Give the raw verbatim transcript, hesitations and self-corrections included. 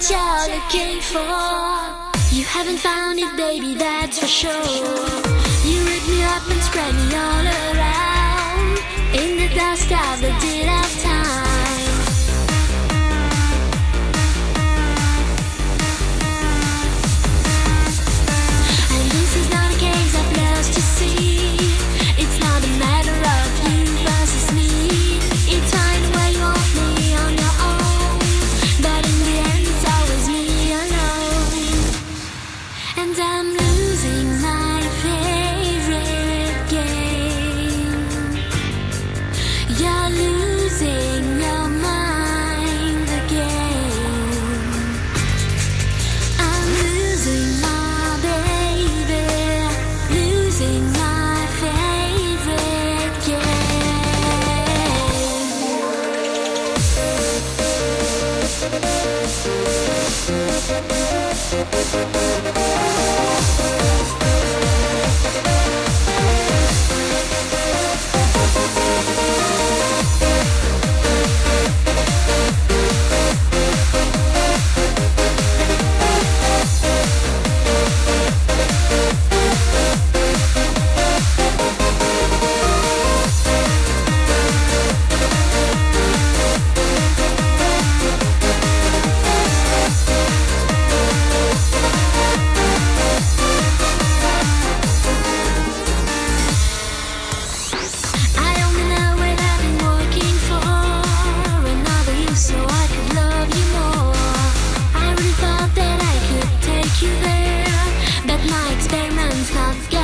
what you're looking for. You haven't found it, baby, that's for sure. You rip me up and spread me all around in the dust of the dead of time. And this is not a case of lost to see. It's not a matter of you versus me. It's fine where you want me on your own, but in the end it's always me alone. And I'm losing my favorite game. You're losing your mind again. I'm losing my baby, losing my favorite you there, but my experiment's not